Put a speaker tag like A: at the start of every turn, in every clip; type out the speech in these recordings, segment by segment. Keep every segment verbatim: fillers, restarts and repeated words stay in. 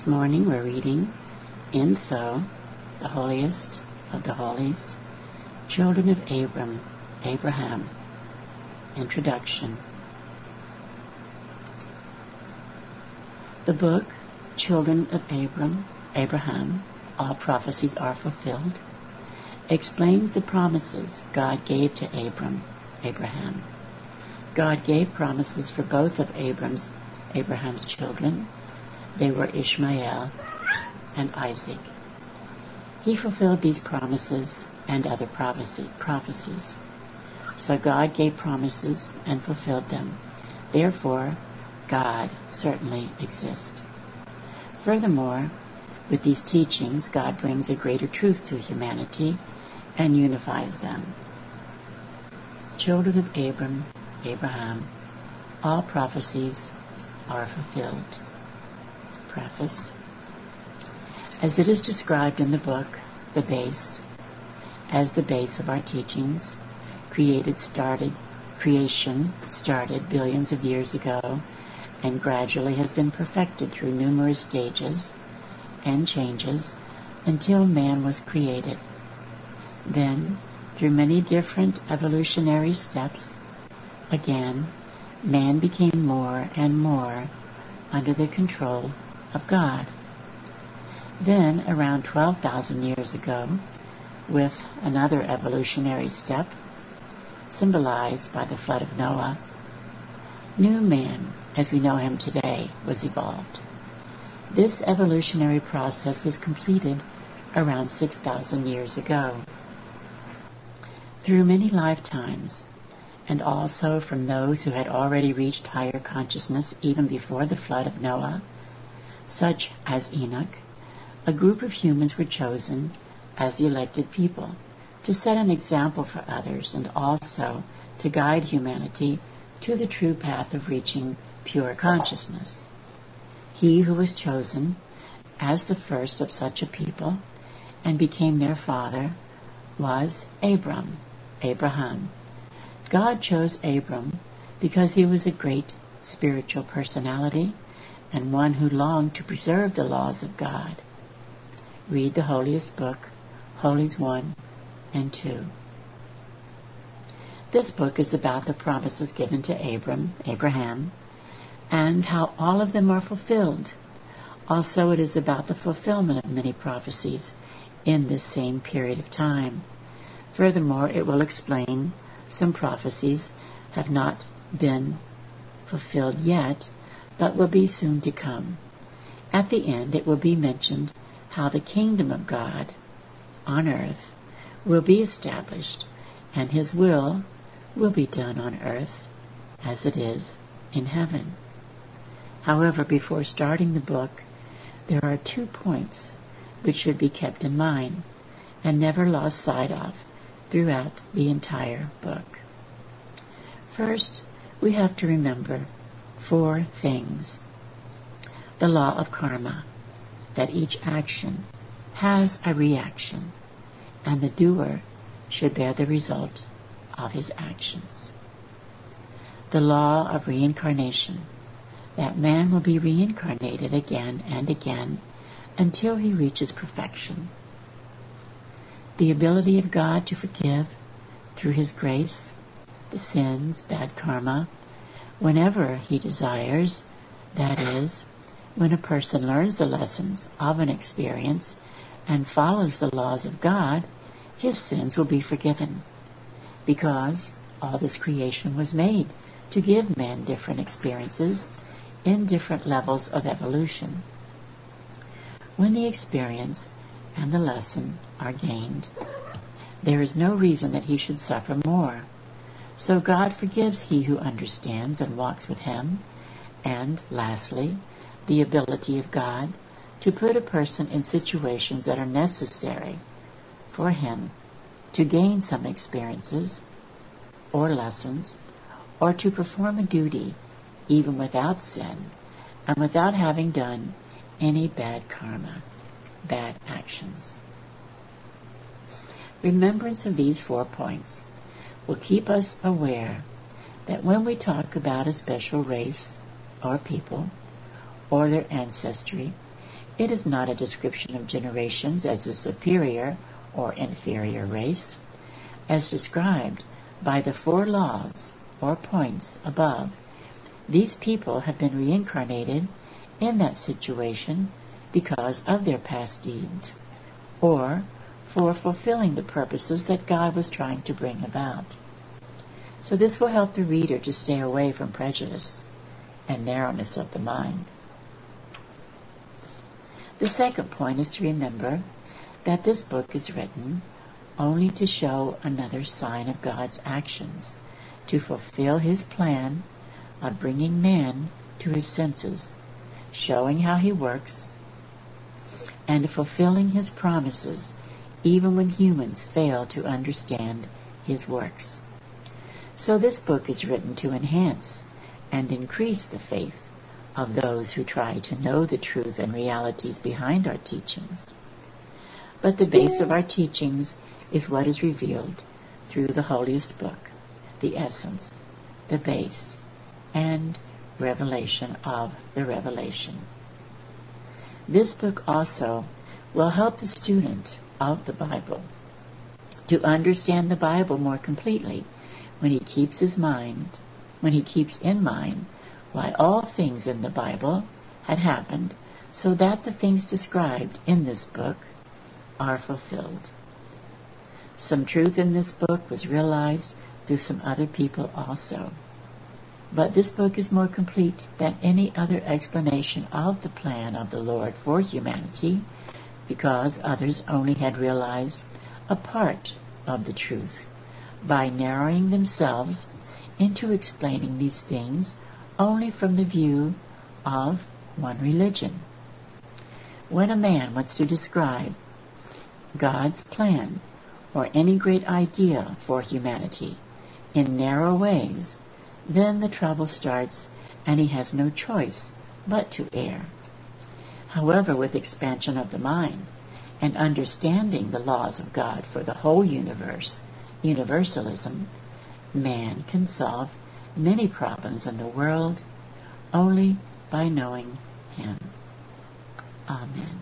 A: This morning we're reading in Tho, the holiest of the holies, Children of Abram, Abraham. Introduction. The book, Children of Abram, Abraham, All Prophecies Are Fulfilled, explains the promises God gave to Abram, Abraham. God gave promises for both of Abram's, Abraham's children. They were Ishmael and Isaac. He fulfilled these promises and other prophecy, prophecies. So God gave promises and fulfilled them. Therefore, God certainly exists. Furthermore, with these teachings, God brings a greater truth to humanity and unifies them. Children of Abram, Abraham, all prophecies are fulfilled. Preface. As it is described in the book, the base, as the base of our teachings, created started, creation started billions of years ago and gradually has been perfected through numerous stages and changes until man was created. Then, through many different evolutionary steps, again, man became more and more under the control of God. Then, around twelve thousand years ago, with another evolutionary step, symbolized by the flood of Noah, new man, as we know him today, was evolved. This evolutionary process was completed around six thousand years ago. Through many lifetimes, and also from those who had already reached higher consciousness even before the flood of Noah, such as Enoch, a group of humans were chosen as the elected people to set an example for others and also to guide humanity to the true path of reaching pure consciousness. He who was chosen as the first of such a people and became their father was Abram, Abraham. God chose Abram because he was a great spiritual personality and one who longed to preserve the laws of God. Read the holiest book, Holies one and two. This book is about the promises given to Abram, Abraham, and how all of them are fulfilled. Also, it is about the fulfillment of many prophecies in this same period of time. Furthermore, it will explain some prophecies have not been fulfilled yet, but will be soon to come. At the end, it will be mentioned how the kingdom of God on earth will be established, and his will will be done on earth as it is in heaven. However, before starting the book, there are two points which should be kept in mind and never lost sight of throughout the entire book. First, we have to remember four things. The law of karma, that each action has a reaction, and the doer should bear the result of his actions. The law of reincarnation, that man will be reincarnated again and again until he reaches perfection. The ability of God to forgive through his grace the sins, bad karma, whenever he desires, that is, when a person learns the lessons of an experience and follows the laws of God, his sins will be forgiven, because all this creation was made to give man different experiences in different levels of evolution. When the experience and the lesson are gained, there is no reason that he should suffer more. So God forgives he who understands and walks with him. And lastly, the ability of God to put a person in situations that are necessary for him to gain some experiences or lessons, or to perform a duty even without sin and without having done any bad karma, bad actions. Remembrance of these four points will keep us aware that when we talk about a special race or people or their ancestry, It is not a description of generations as a superior or inferior race. As described by the four laws or points above, these people have been reincarnated in that situation because of their past deeds, or for fulfilling the purposes that God was trying to bring about. So this will help the reader to stay away from prejudice and narrowness of the mind. The second point is to remember that this book is written only to show another sign of God's actions, to fulfill His plan of bringing man to his senses, showing how He works, and fulfilling His promises even when humans fail to understand His works. So this book is written to enhance and increase the faith of those who try to know the truth and realities behind our teachings. But the base of our teachings is what is revealed through the holiest book, the essence, the base, and revelation of the revelation. This book also will help the student of the Bible to understand the Bible more completely when he keeps his mind, when he keeps in mind why all things in the Bible had happened, so that the things described in this book are fulfilled. Some truth in this book was realized through some other people also. But this book is more complete than any other explanation of the plan of the Lord for humanity, because others only had realized a part of the truth by narrowing themselves into explaining these things only from the view of one religion. When a man wants to describe God's plan or any great idea for humanity in narrow ways, then the trouble starts and he has no choice but to err. However, with expansion of the mind and understanding the laws of God for the whole universe, universalism, man can solve many problems in the world only by knowing Him. Amen.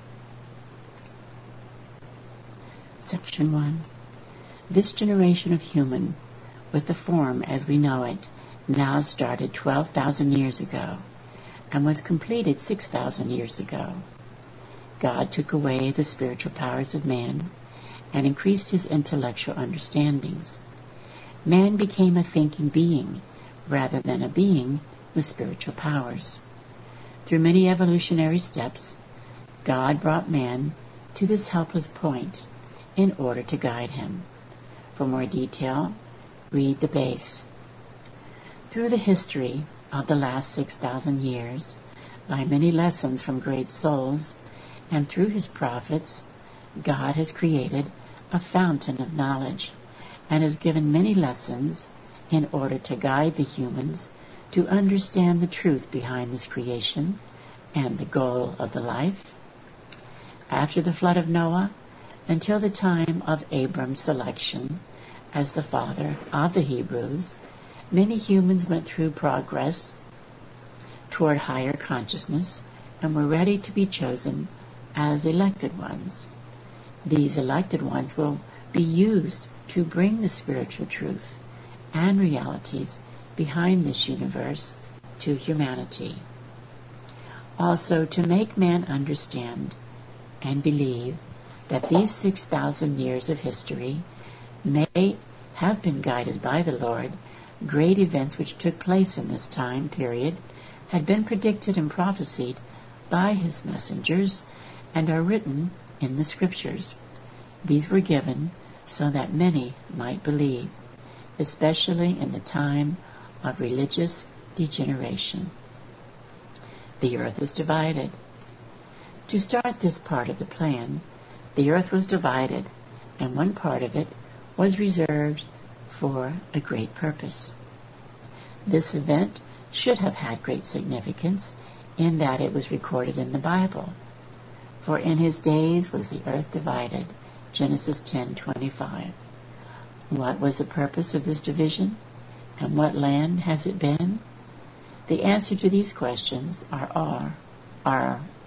A: Section one. This generation of human, with the form as we know it, now started twelve thousand years ago and was completed six thousand years ago. God took away the spiritual powers of man and increased his intellectual understandings. Man became a thinking being rather than a being with spiritual powers. Through many evolutionary steps, God brought man to this helpless point in order to guide him. For more detail, read the base. Through the history of the last six thousand years, by many lessons from great souls, and through his prophets, God has created a fountain of knowledge and has given many lessons in order to guide the humans to understand the truth behind this creation and the goal of the life. After the flood of Noah, until the time of Abram's selection as the father of the Hebrews, many humans went through progress toward higher consciousness and were ready to be chosen as elected ones. These elected ones will be used to bring the spiritual truth and realities behind this universe to humanity. Also, to make man understand and believe that these six thousand years of history may have been guided by the Lord, great events which took place in this time period had been predicted and prophesied by his messengers and are written in the Scriptures. These were given so that many might believe, especially in the time of religious degeneration. The earth is divided. To start this part of the plan, the earth was divided, and one part of it was reserved for a great purpose. This event should have had great significance in that it was recorded in the Bible. For in his days was the earth divided, Genesis ten twenty-five. What was the purpose of this division, and what land has it been? The answer to these questions are, are, are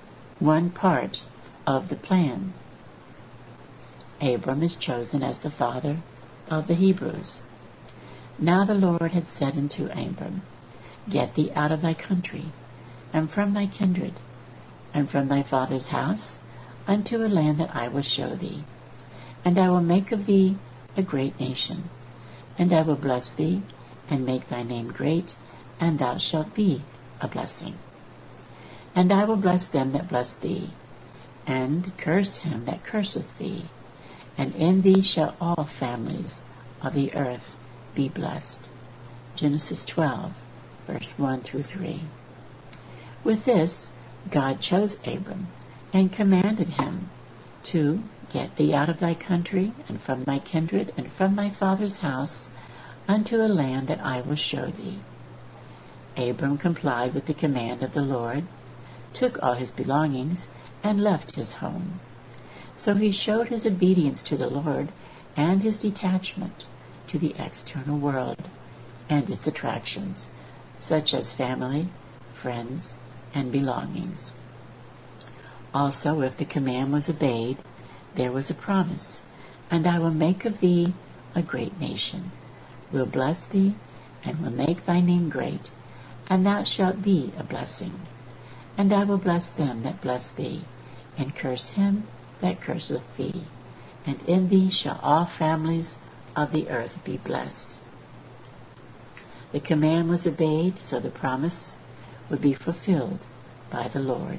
A: one part of the plan. Abram is chosen as the father of the Hebrews. Now the Lord had said unto Abram, Get thee out of thy country, and from thy kindred, and from thy father's house, unto a land that I will show thee. And I will make of thee a great nation, and I will bless thee, and make thy name great, and thou shalt be a blessing. And I will bless them that bless thee, and curse him that curseth thee, and in thee shall all families of the earth be blessed. Genesis twelve, verse one through three. With this, God chose Abram, and commanded him to get thee out of thy country, and from thy kindred, and from thy father's house, unto a land that I will show thee. Abram complied with the command of the Lord, took all his belongings, and left his home. So he showed his obedience to the Lord and his detachment to the external world and its attractions, such as family, friends, and belongings. Also, if the command was obeyed, there was a promise, and I will make of thee a great nation, will bless thee, and will make thy name great, and thou shalt be a blessing. And I will bless them that bless thee, and curse him that curseth thee, and in thee shall all families of the earth be blessed. The command was obeyed, so the promise would be fulfilled by the Lord.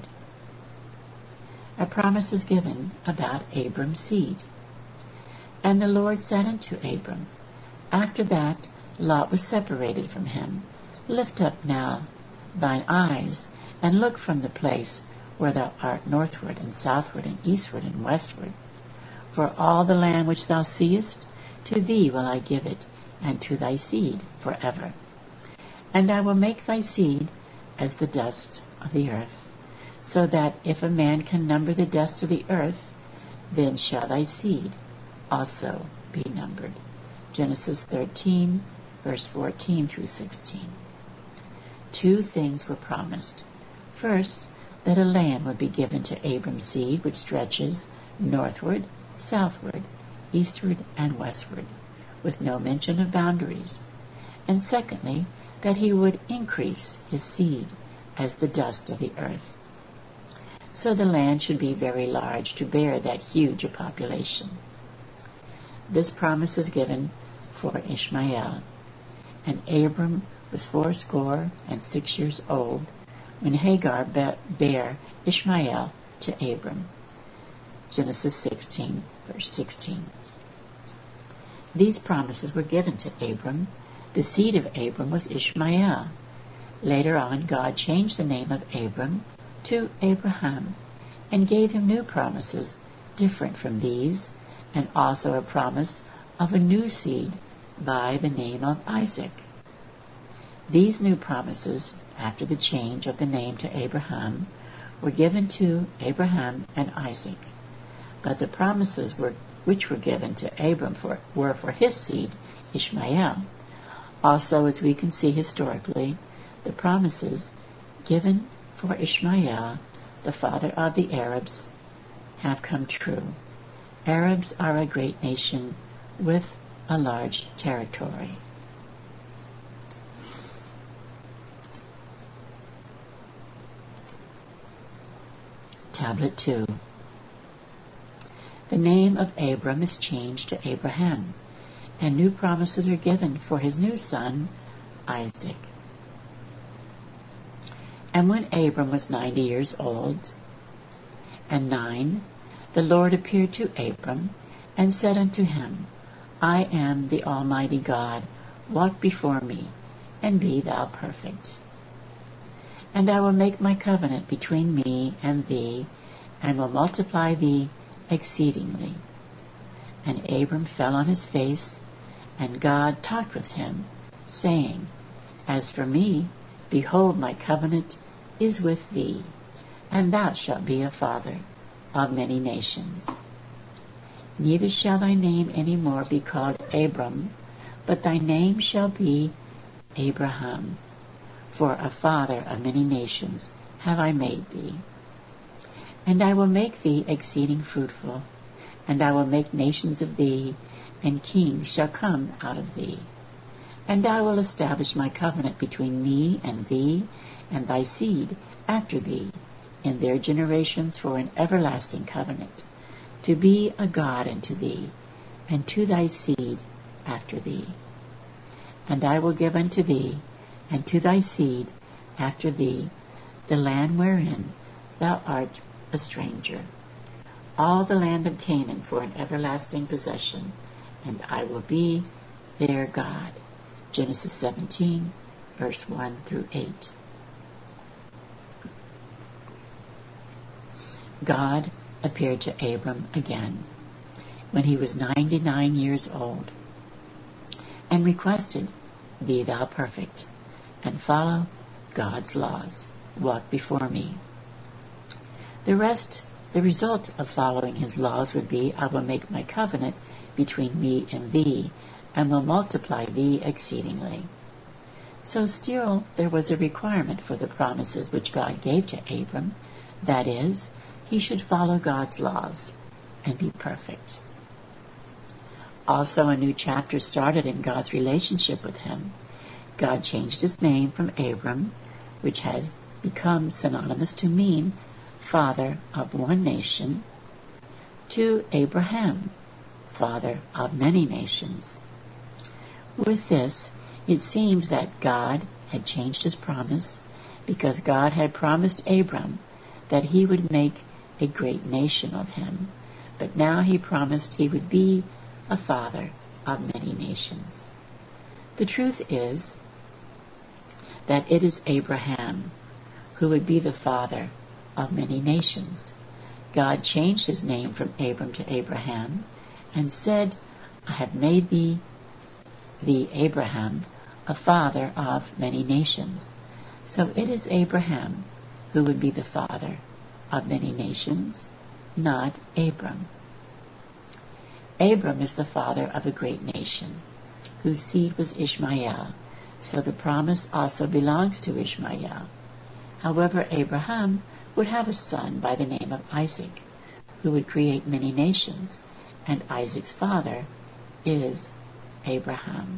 A: A promise is given about Abram's seed. And the Lord said unto Abram, after that Lot was separated from him, Lift up now thine eyes, and look from the place where thou art northward, and southward, and eastward, and westward. For all the land which thou seest, to thee will I give it, and to thy seed forever. And I will make thy seed as the dust of the earth, so that if a man can number the dust of the earth, then shall thy seed also be numbered. Genesis thirteen, verse fourteen through sixteen. Two things were promised. First, that a land would be given to Abram's seed, which stretches northward, southward, eastward, and westward, with no mention of boundaries. And secondly, that he would increase his seed as the dust of the earth. So the land should be very large to bear that huge a population. This promise is given for Ishmael, and Abram was fourscore and six years old when Hagar bare Ishmael to Abram. Genesis sixteen, verse sixteen. These promises were given to Abram. The seed of Abram was Ishmael. Later on, God changed the name of Abram to Abraham and gave him new promises different from these, and also a promise of a new seed by the name of Isaac. These new promises, after the change of the name to Abraham, were given to Abraham and Isaac. But the promises were, which were given to Abram for, were for his seed, Ishmael. Also, as we can see historically, the promises given for Ishmael, the father of the Arabs, have come true. Arabs are a great nation with a large territory. Tablet two. The name of Abram is changed to Abraham, and new promises are given for his new son, Isaac. And when Abram was ninety years old, and nine, the Lord appeared to Abram, and said unto him, I am the Almighty God, walk before me, and be thou perfect. And I will make my covenant between me and thee, and will multiply thee exceedingly. And Abram fell on his face, and God talked with him, saying, As for me, behold, my covenant is with thee, and thou shalt be a father of many nations. Neither shall thy name any more be called Abram, but thy name shall be Abraham, for a father of many nations have I made thee. And I will make thee exceeding fruitful, and I will make nations of thee, and kings shall come out of thee. And I will establish my covenant between me and thee, and thy seed after thee, in their generations for an everlasting covenant, to be a God unto thee, and to thy seed after thee. And I will give unto thee, and to thy seed after thee, the land wherein thou art a stranger, all the land of Canaan for an everlasting possession, and I will be their God. Genesis seventeen, verse one through eight. God appeared to Abram again when he was ninety-nine years old, and requested, Be thou perfect, and follow God's laws. Walk before me. The rest, the result of following his laws would be, I will make my covenant between me and thee, and will multiply thee exceedingly. So still there was a requirement for the promises which God gave to Abram, that is, he should follow God's laws and be perfect. Also, a new chapter started in God's relationship with him. God changed his name from Abram, which has become synonymous to mean father of one nation, to Abraham, father of many nations. With this, it seems that God had changed his promise, because God had promised Abram that he would make a great nation of him, but now he promised he would be a father of many nations. The truth is that it is Abraham who would be the father of many nations. God changed his name from Abram to Abraham and said, I have made thee, thee Abraham, a father of many nations. So it is Abraham who would be the father of many nations, not Abram. Abram is the father of a great nation, whose seed was Ishmael, so the promise also belongs to Ishmael. However, Abraham would have a son by the name of Isaac, who would create many nations, and Isaac's father is Abraham.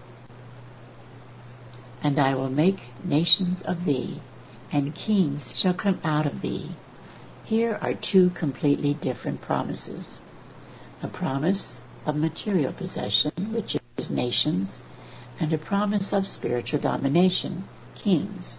A: And I will make nations of thee, and kings shall come out of thee. Here are two completely different promises. A promise of material possession, which is nations, and a promise of spiritual domination, kings.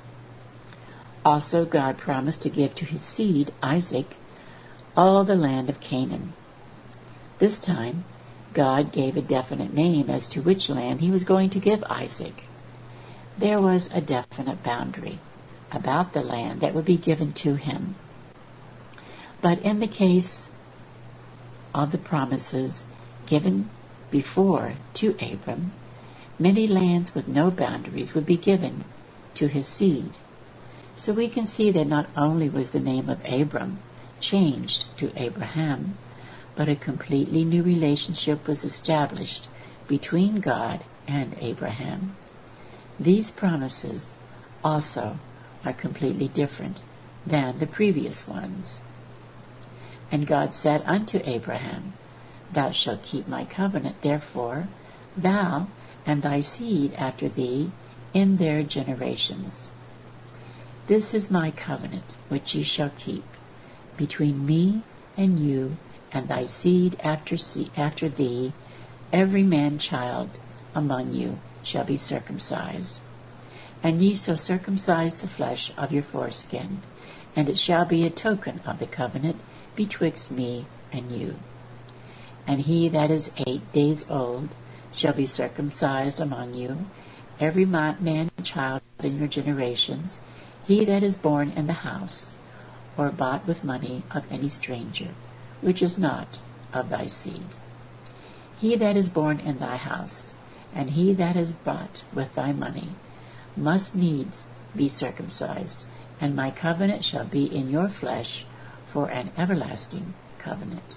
A: Also, God promised to give to his seed, Isaac, all the land of Canaan. This time, God gave a definite name as to which land he was going to give Isaac. There was a definite boundary about the land that would be given to him. But in the case of the promises given before to Abram, many lands with no boundaries would be given to his seed. So we can see that not only was the name of Abram changed to Abraham, but a completely new relationship was established between God and Abraham. These promises also are completely different than the previous ones. And God said unto Abraham, Thou shalt keep my covenant, therefore, thou and thy seed after thee in their generations. This is my covenant which ye shall keep between me and you and thy seed after see, after thee. Every man child among you shall be circumcised. And ye shall circumcise the flesh of your foreskin, and it shall be a token of the covenant betwixt me and you. And he that is eight days old shall be circumcised among you, every man child in your generations, he that is born in the house, or bought with money of any stranger, which is not of thy seed. He that is born in thy house, and he that is bought with thy money, must needs be circumcised, and my covenant shall be in your flesh for an everlasting covenant.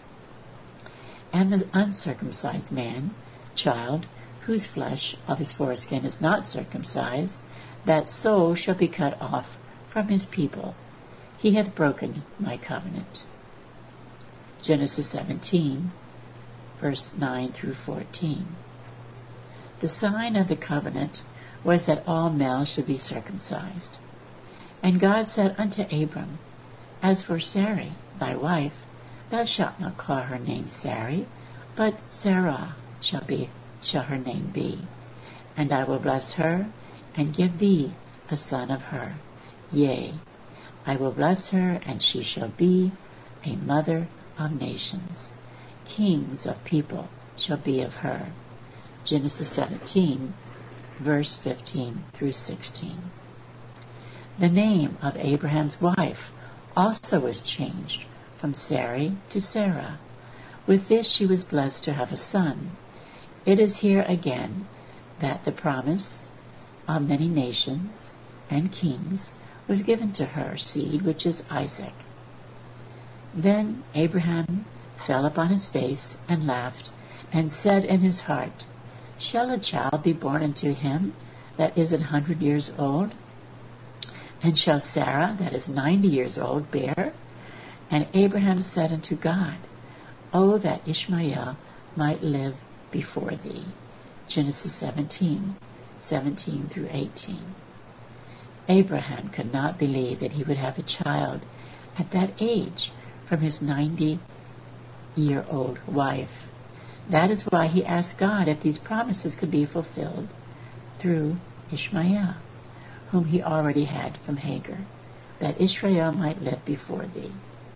A: And the uncircumcised man, child, whose flesh of his foreskin is not circumcised, that soul shall be cut off from his people. he hath broken my covenant. Genesis seventeen, verse nine through fourteen. The sign of the covenant was that all males should be circumcised. And God said unto Abram, As for Sarai, thy wife, thou shalt not call her name Sarai, but Sarah shall be shall her name be. And I will bless her, and give thee a son of her. Yea, I will bless her, and she shall be a mother of nations. Kings of people shall be of her. Genesis seventeen, verse fifteen through sixteen. The name of Abraham's wife also was changed from Sarai to Sarah. With this she was blessed to have a son. It is here again that the promise of many nations and kings was given to her seed, which is Isaac. Then Abraham fell upon his face and laughed, and said in his heart, Shall a child be born unto him that is an hundred years old? And shall Sarah, that is ninety years old, bear? And Abraham said unto God, O that Ishmael might live before thee. Genesis seventeen, seventeen through eighteen. Abraham could not believe that he would have a child at that age from his ninety-year-old wife. That is why he asked God if these promises could be fulfilled through Ishmael, whom he already had from Hagar, that Israel might live before thee.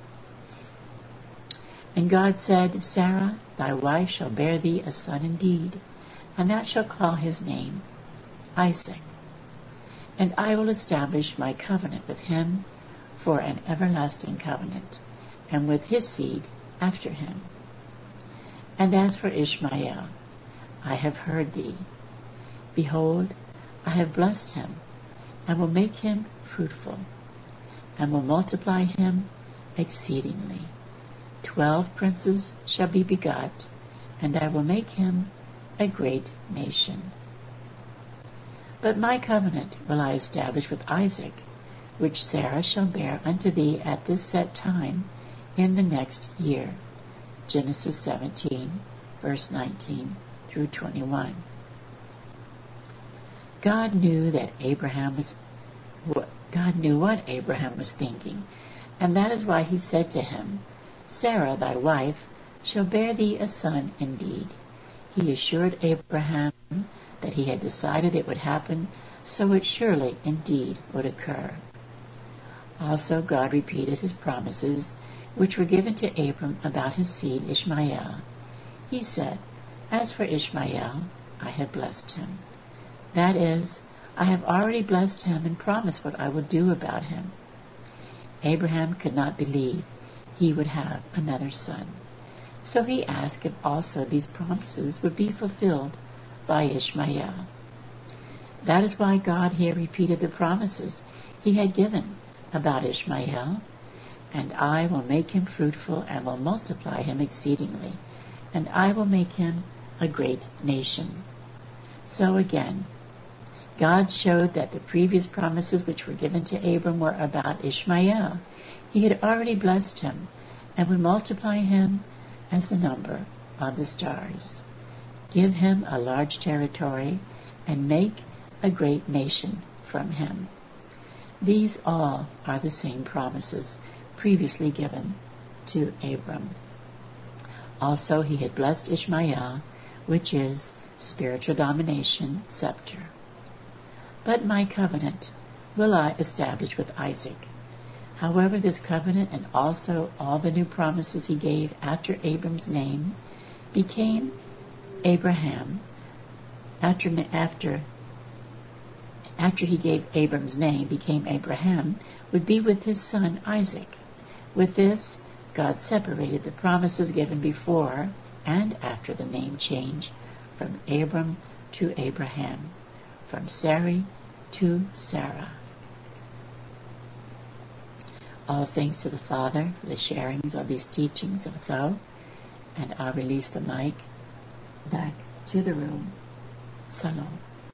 A: And God said, Sarah, thy wife, shall bear thee a son indeed, and thou shalt call his name Isaac. And I will establish my covenant with him for an everlasting covenant, and with his seed after him. And as for Ishmael, I have heard thee. Behold, I have blessed him, and will make him fruitful, and will multiply him exceedingly. Twelve princes shall be begot, and I will make him a great nation. But my covenant will I establish with Isaac, which Sarah shall bear unto thee at this set time in the next year. Genesis seventeen, verse nineteen through twenty-one. God knew that Abraham was, God knew what Abraham was thinking, and that is why he said to him, Sarah, thy wife, shall bear thee a son indeed. He assured Abraham that he had decided it would happen, so it surely indeed would occur. Also, God repeated his promises, which were given to Abram about his seed Ishmael. He said, As for Ishmael, I have blessed him. That is, I have already blessed him and promised what I will do about him. Abraham could not believe he would have another son. So he asked if also these promises would be fulfilled by Ishmael. That is why God here repeated the promises he had given about Ishmael. And I will make him fruitful, and will multiply him exceedingly, and I will make him a great nation. So again, God showed that the previous promises which were given to Abram were about Ishmael. He had already blessed him, and would multiply him as the number of the stars, give him a large territory, and make a great nation from him. These all are the same promises previously given to Abram. Also, he had blessed Ishmael, which is spiritual domination, scepter. But my covenant will I establish with Isaac. However, this covenant and also all the new promises he gave after Abram's name became Abraham. After, after, after he gave Abram's name, became Abraham, would be with his son Isaac. With this, God separated the promises given before and after the name change from Abram to Abraham, from Sarai to Sarah. All thanks to the Father for the sharings of these teachings of Though, and I'll release the mic back to the room. Salom.